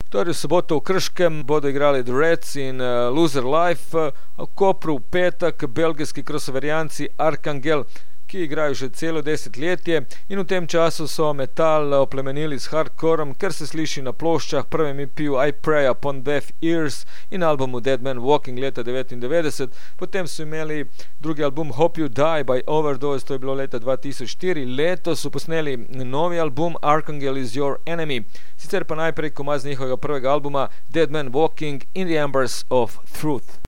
Torej v soboto v Krškem bodo igrali The Reds in Loser Life, v Kopru v petek belgijski krosoverijanci Arkangel, ki igrajo že celo desetletje in v tem času so metal oplemenili s hardcorom, ker se sliši na ploščah, prvem EP-ju I Pray Upon Deaf Ears in albumu Dead Man Walking leta 1999, potem so imeli drugi album Hope You Die by Overdose, to je bilo leta 2004, letos so posneli novi album Arkangel Is Your Enemy, sicer pa najprej komad z njihovega prvega albuma Dead Man Walking in the Embers of Truth.